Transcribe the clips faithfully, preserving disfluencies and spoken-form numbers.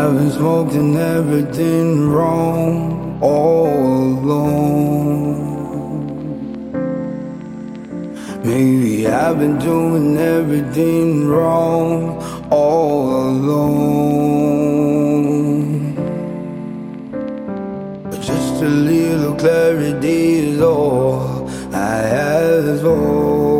been smoking everything wrong all alone. Maybe I've been doing everything wrong all alone. But just a little clarity is all I ask for.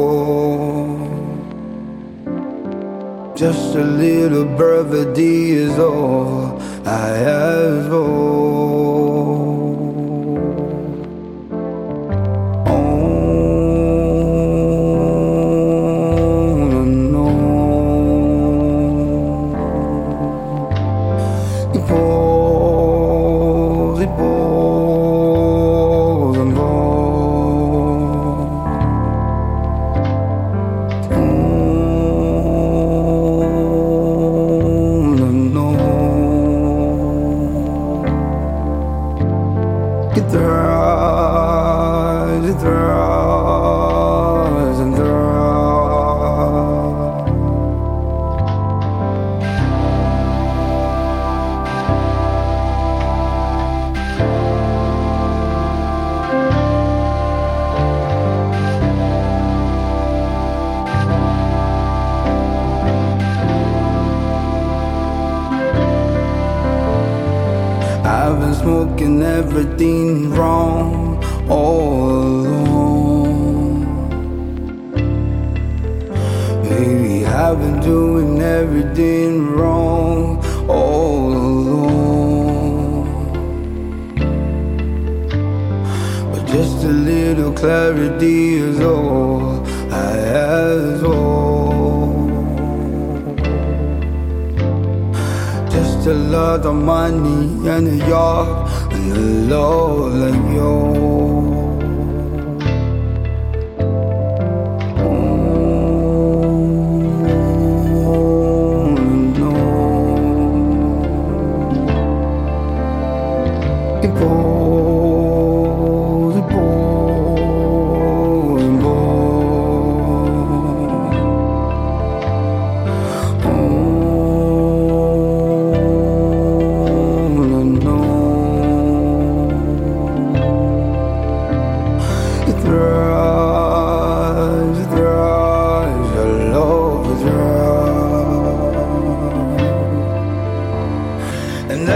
Just a little brevity is all I ask for. It pours, it pours and pours. On and on. It thrives, it thrives and thrives. I've been smoking everything wrong all alone. Baby, I've been doing everything wrong all alone. But just a little clarity is all I ask for. Just a lot of money and a yacht and a love like yours. On and on. It pours, it pours and pours. On It thrives, it thrives, your love is right. And I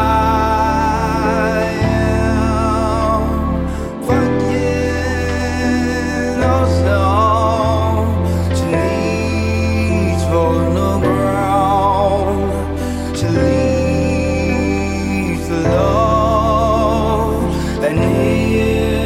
am fucking awesome. She leaves from the ground. She leaves the love and here.